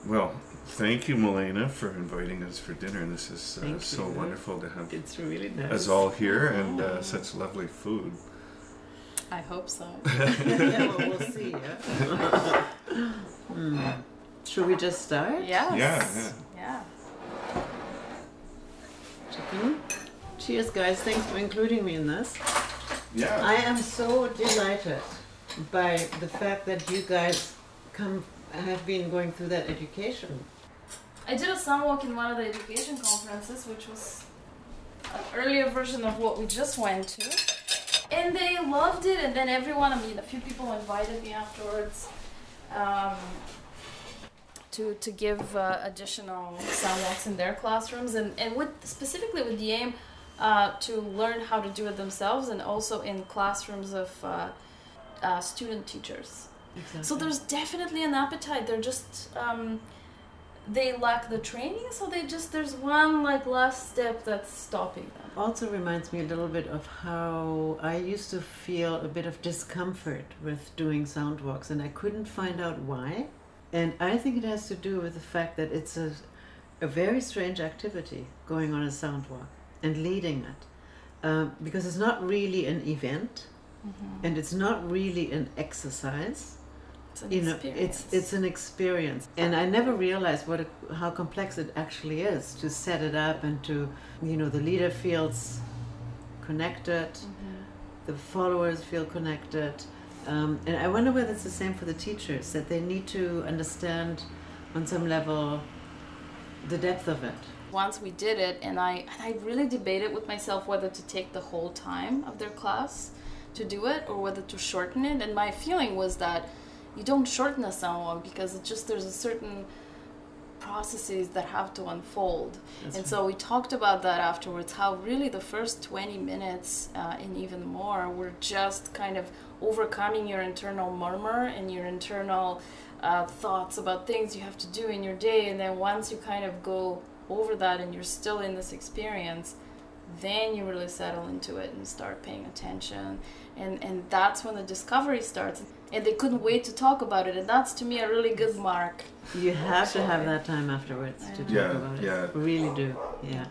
Well, thank you, Milena, for inviting us for dinner. This is so you. wonderful to have It's really nice. us all here and such lovely food. I hope so. Yeah, well, we'll see. Yeah? Should we just start? Yes. Yeah. Chicken. Cheers, guys. Thanks for including me in this. Yeah. I am so delighted by the fact that you guys have been going through that education. I did a sound walk in one of the education conferences, which was an earlier version of what we just went to. And they loved it, and then everyone, a few people invited me afterwards to give additional sound walks in their classrooms, and specifically with the aim to learn how to do it themselves, and also in classrooms of student teachers. Exactly. So there's definitely an appetite. They're just they lack the training, so there's one last step that's stopping them. Also reminds me a little bit of how I used to feel a bit of discomfort with doing sound walks, and I couldn't find out why. And I think it has to do with the fact that it's a very strange activity, going on a sound walk and leading it, because it's not really an event, and it's not really an exercise. It's an experience, and I never realized how complex it actually is to set it up, and to the leader feels connected, the followers feel connected, and I wonder whether it's the same for the teachers, that they need to understand on some level the depth of it. Once we did it, and I really debated with myself whether to take the whole time of their class to do it or whether to shorten it, and my feeling was that you don't shorten a sound walk because there's a certain processes that have to unfold. That's and right. So we talked about that afterwards, how really the first 20 minutes and even more were just kind of overcoming your internal murmur and your internal thoughts about things you have to do in your day, and then once you kind of go over that and you're still in this experience, then you really settle into it and start paying attention, and that's when the discovery starts. And they couldn't wait to talk about it, and that's to me a really good mark. You have to have that time afterwards to talk about it. Yeah. Really do. Yeah.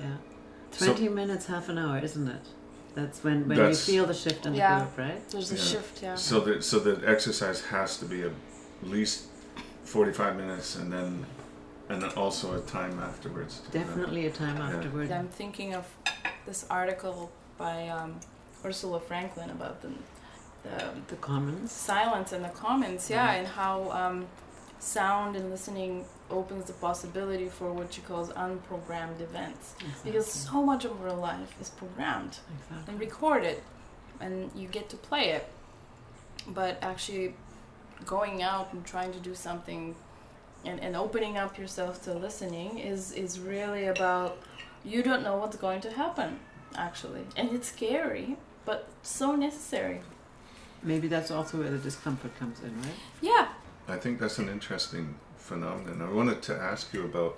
20 minutes, half an hour, isn't it? That's when you feel the shift in the group, right? There's a shift, So the exercise has to be at least 45 minutes, and then also a time afterwards. Definitely a time afterwards. I'm thinking of this article by Ursula Franklin about the commons, silence in the commons, and how sound and listening opens the possibility for what she calls unprogrammed events. Exactly. Because so much of our life is programmed and recorded, and you get to play it. But actually going out and trying to do something and opening up yourself to listening is really about, you don't know what's going to happen, actually. And it's scary, but so necessary. Maybe that's also where the discomfort comes in, right? Yeah. I think that's an interesting phenomenon. I wanted to ask you about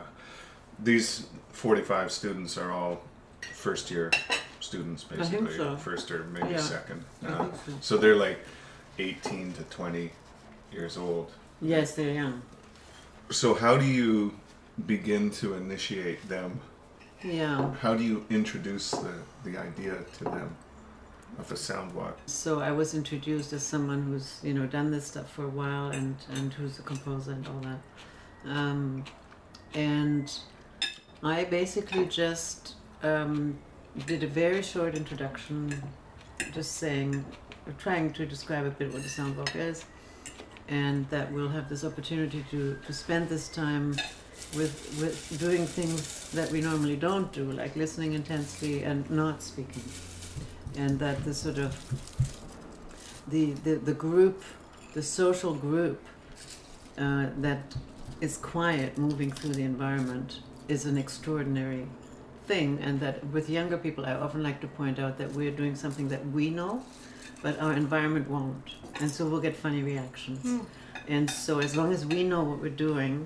these 45 students are all first year students, basically. I think so. First or maybe second. I think so they're like 18 to 20 years old. Yes, they're young. So how do you begin to initiate them? Yeah. How do you introduce the idea to them of a sound walk? So I was introduced as someone who's done this stuff for a while and who's a composer and all that, and I basically just did a very short introduction, just trying to describe a bit what the sound walk is, and that we'll have this opportunity to spend this time with doing things that we normally don't do, like listening intensely and not speaking. And that the sort of the group, the social group that is quiet, moving through the environment, is an extraordinary thing. And that with younger people, I often like to point out that we're doing something that we know, but our environment won't, and so we'll get funny reactions. And so as long as we know what we're doing,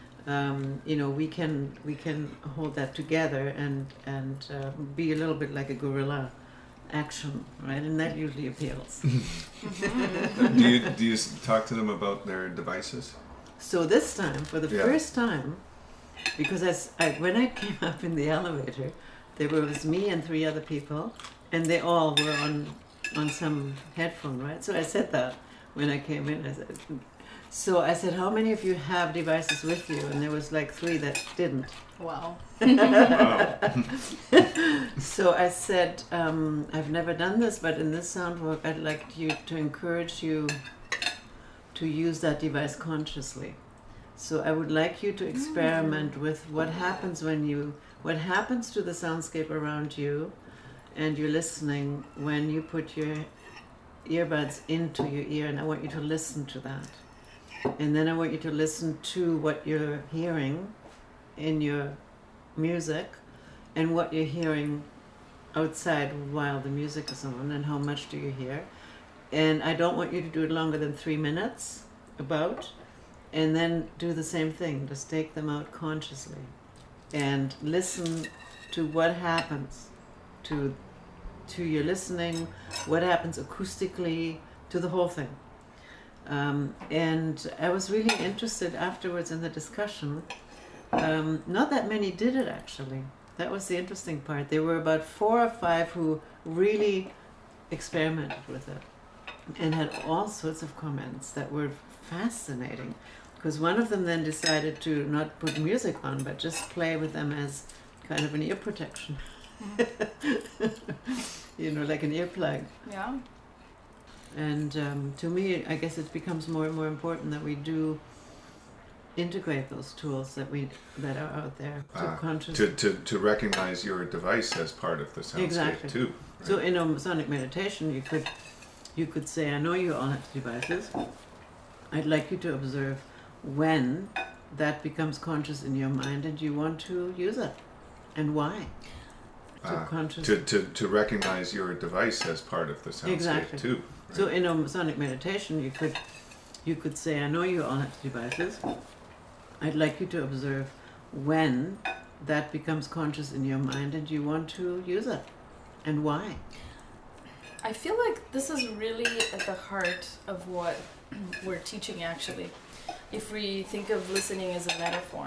we can hold that together and be a little bit like a guerrilla action, right? And that usually appeals. Do you talk to them about their devices? So this time, for the first time, because when I came up in the elevator, there was me and 3 other people, and they all were on some headphone, right? So I said that when I came in. I said, how many of you have devices with you? And there was like 3 that didn't. Wow. So I said, I've never done this, but in this sound work, I'd like to encourage you to use that device consciously. So I would like you to experiment with what happens to the soundscape around you, and you're listening when you put your earbuds into your ear, and I want you to listen to that. And then I want you to listen to what you're hearing in your music and what you're hearing outside while the music is on, and how much do you hear. And I don't want you to do it longer than 3 minutes, and then do the same thing. Just take them out consciously and listen to what happens to your listening, what happens acoustically, to the whole thing. And I was really interested afterwards in the discussion. Not that many did it, actually. That was the interesting part. There were about 4 or 5 who really experimented with it and had all sorts of comments that were fascinating. Because one of them then decided to not put music on, but just play with them as kind of an ear protection. Like an earplug. Yeah. And to me, I guess it becomes more and more important that we do integrate those tools that are out there to recognize your device as part of the soundscape too. Right? So in a sonic meditation, you could say, I know you all have devices. I'd like you to observe when that becomes conscious in your mind and you want to use it, and why. To recognize your device as part of the soundscape too. Right? So in a sonic meditation, you could say, I know you all have devices. I'd like you to observe when that becomes conscious in your mind and you want to use it, and why. I feel like this is really at the heart of what we're teaching, actually. If we think of listening as a metaphor,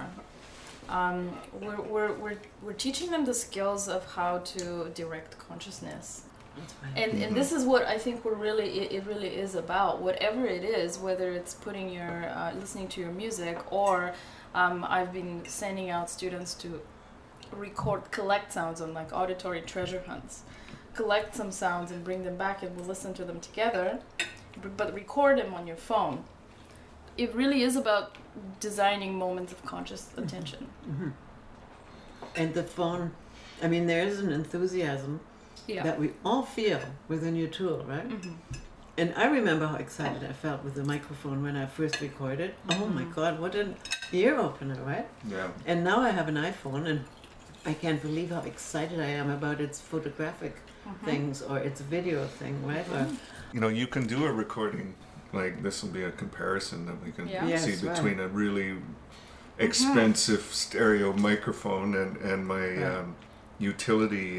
we're teaching them the skills of how to direct consciousness. That's right. And this is what I think it really is about. Whatever it is, whether it's putting your listening to your music, or I've been sending out students to collect sounds on like auditory treasure hunts, collect some sounds and bring them back, and we'll listen to them together, but record them on your phone. It really is about designing moments of conscious attention. Mm-hmm. And the phone, I mean, there is an enthusiasm that we all feel with a new tool, right? Mm-hmm. And I remember how excited I felt with the microphone when I first recorded. Mm-hmm. Oh my God, what an ear opener, right? Yeah. And now I have an iPhone, and I can't believe how excited I am about its photographic things or its video thing, right? Mm-hmm. Or, you can do a recording, like this will be a comparison that we can see between a really expensive stereo microphone and my utility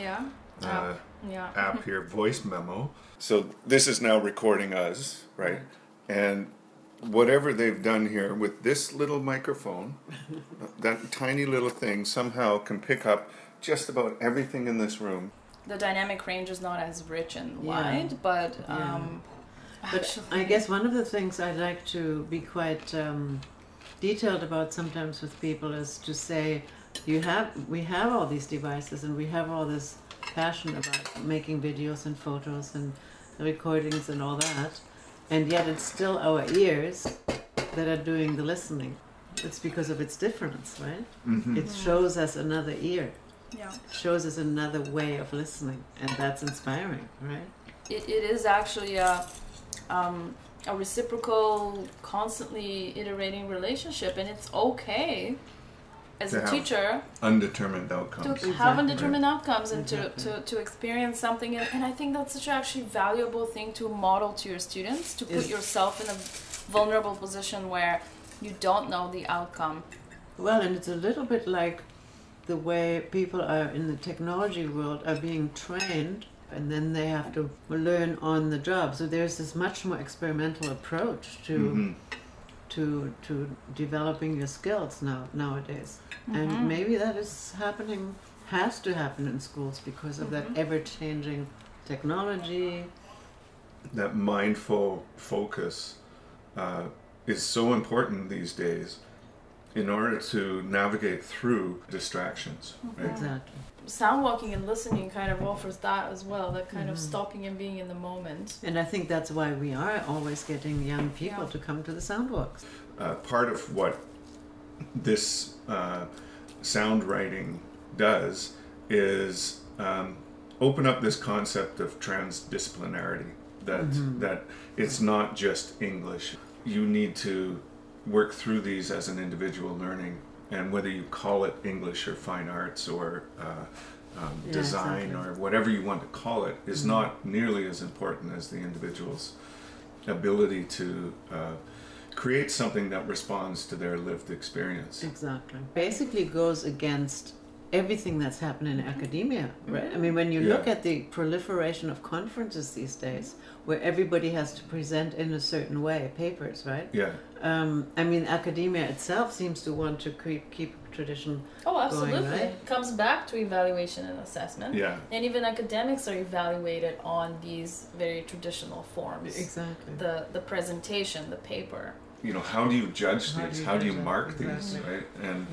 app here, Voice Memo. So this is now recording us, right? And whatever they've done here with this little microphone, that tiny little thing somehow can pick up just about everything in this room. The dynamic range is not as rich and wide, but but I guess one of the things I like to be quite detailed about sometimes with people is to say, we have all these devices and we have all this passion about making videos and photos and recordings and all that, and yet it's still our ears that are doing the listening. It's because of its difference, right? Mm-hmm. It shows us another ear. Yeah. It shows us another way of listening, and that's inspiring, right? It is actually a reciprocal, constantly iterating relationship, and it's okay as a teacher undetermined outcomes. To have undetermined outcomes and to experience something, and I think that's such an actually valuable thing to model to your students, to put yourself in a vulnerable position where you don't know the outcome. Well, and it's a little bit like the way people are in the technology world are being trained, and then they have to learn on the job. So there's this much more experimental approach to to developing your skills nowadays. And maybe that has to happen in schools because of that ever-changing technology. That mindful focus is so important these days in order to navigate through distractions. Right? Exactly. Sound walking and listening kind of offers that as well, that kind of stopping and being in the moment. And I think that's why we are always getting young people to come to the sound walks. Part of what this sound writing does is open up this concept of transdisciplinarity, that it's not just English. You need to work through these as an individual learning, and whether you call it English or fine arts or design or whatever you want to call it is not nearly as important as the individual's ability to create something that responds to their lived experience. Exactly. Basically goes against everything that's happening in academia, right? I mean, when you look at the proliferation of conferences these days, where everybody has to present in a certain way, papers, right? Yeah. I mean, academia itself seems to want to keep tradition. Oh, absolutely. Going, right? It comes back to evaluation and assessment. Yeah. And even academics are evaluated on these very traditional forms. Exactly. The presentation, the paper. You know, how do you judge these? How do you mark these, right? And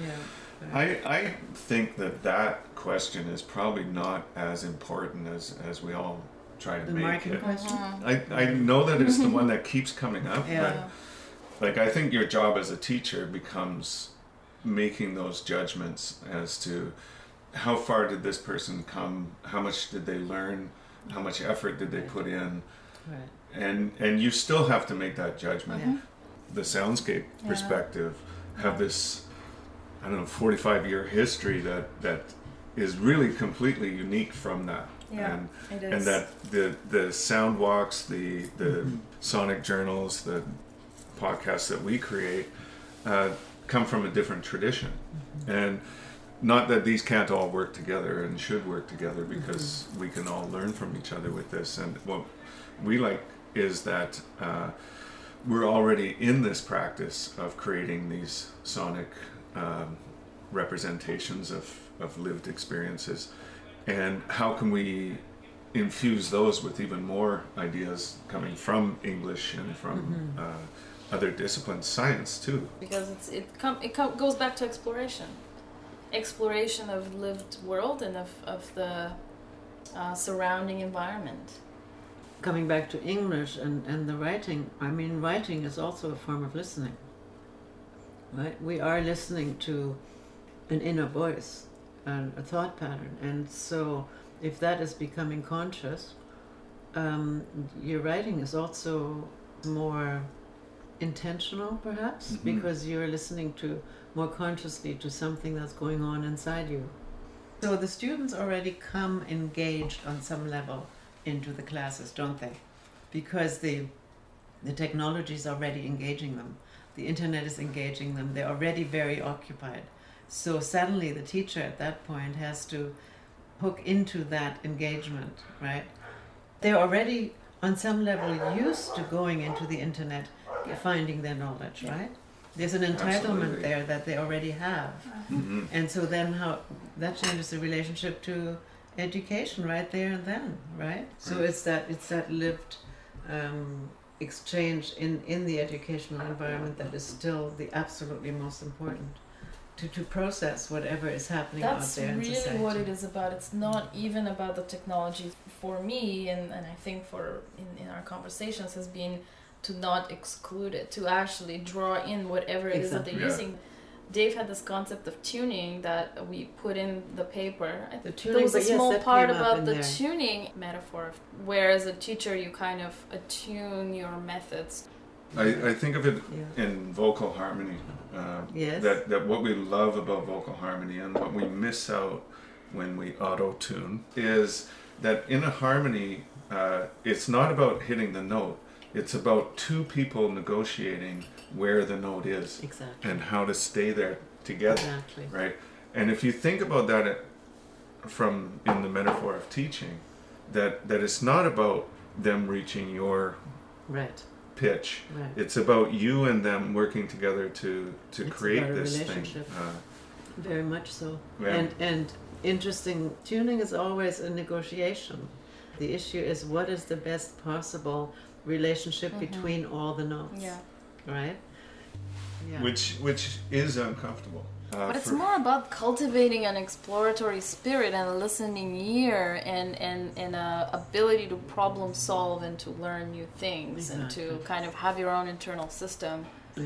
I think that question is probably not as important as we all try to make it. Question? I know that it's the one that keeps coming up, but like I think your job as a teacher becomes making those judgments as to how far did this person come, how much did they learn, how much effort did they put in, and you still have to make that judgment. The Soundscape perspective have this, I don't know, 45-year history that is really completely unique from that. Yeah, it is. And that the sound walks, the sonic journals, the podcasts that we create come from a different tradition. And not that these can't all work together and should work together, because we can all learn from each other with this. And what we like is that we're already in this practice of creating these sonic representations of lived experiences, and how can we infuse those with even more ideas coming from English and from other disciplines, science too, because it goes back to exploration of lived world and of the surrounding environment. Coming back to English and the writing, I mean, writing is also a form of listening, right? We are listening to an inner voice and a thought pattern, and so if that is becoming conscious, your writing is also more intentional, perhaps, because you're listening to more consciously to something that's going on inside you. So the students already come engaged on some level into the classes, don't they? Because the technology is already engaging them. The internet is engaging them. They're already very occupied. So suddenly the teacher at that point has to hook into that engagement, right? They're already on some level used to going into the internet, finding their knowledge, right? There's an entitlement there that they already have. And so then how that changes the relationship to education right there and then, right? So it's that lived exchange in the educational environment that is still the absolutely most important to process whatever is happening out there in society. That's really what it is about. It's not even about the technology. For me, and I think in our conversations, has been to not exclude it, to actually draw in whatever it is that they're using. Dave had this concept of tuning that we put in the paper. There was a small part about the tuning metaphor, where as a teacher you kind of attune your methods. I think of it in vocal harmony. That what we love about vocal harmony and what we miss out when we auto-tune is that in a harmony, it's not about hitting the note. It's about two people negotiating where the note is and how to stay there together, right? And if you think about that from in the metaphor of teaching, that it's not about them reaching your pitch. Right. It's about you and them working together to It's create about a this thing. relationship. Very much so. Yeah. And interesting, tuning is always a negotiation. The issue is what is the best possible relationship between all the notes. Yeah. Right? Yeah. Which is uncomfortable. But it's more about cultivating an exploratory spirit and a listening ear and a ability to problem solve and to learn new things and to Exactly. kind of have your own internal system. Yeah.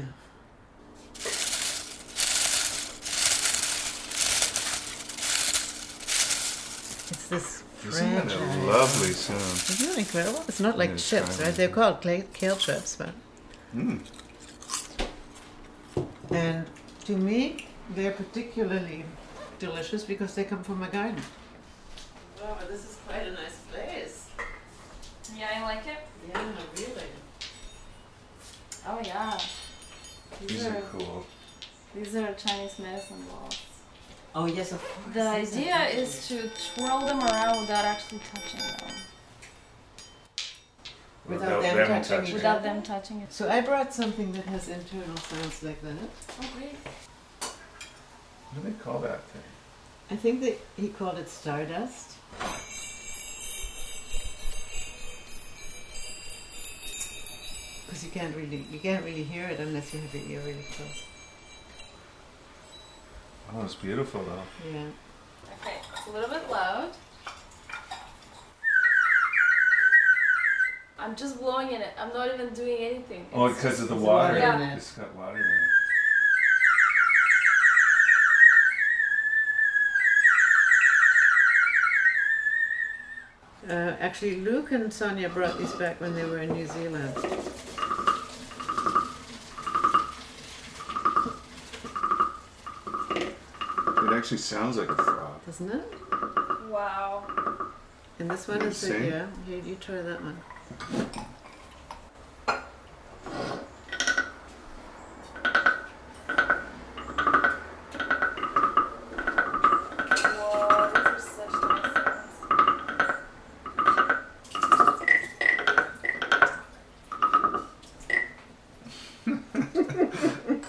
It's this Isn't that a fragile. lovely sound? Isn't that incredible? It's not like Yeah, it's chips, tiny. right? They're called kale chips, but Mm. and to me, they're particularly delicious because they come from a garden. Wow, this is quite a nice place. Yeah, I like it. Yeah, really. Oh yeah. These are cool. These are Chinese medicine balls. Oh yes, of course. The These are idea really is to twirl them around without actually touching them. Without them touching each Without other. them touching it. So I brought something that has internal sounds like that. Oh great. What do they call that thing? I think that he called it stardust. Because you can't really hear it unless you have your ear really close. Oh, it's beautiful though. Yeah. Okay, it's a little bit loud. I'm just blowing in it. I'm not even doing anything. Oh, It's because of the it's water. water in it. It's got water in it. Actually, Luke and Sonia brought these back when they were in New Zealand. It actually sounds like a frog. Doesn't it? Wow. And this one You is sing? yeah. You try that one. Whoa, these are such nice sounds.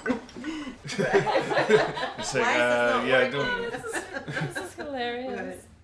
It's like, yeah, I don't. This is hilarious. Right.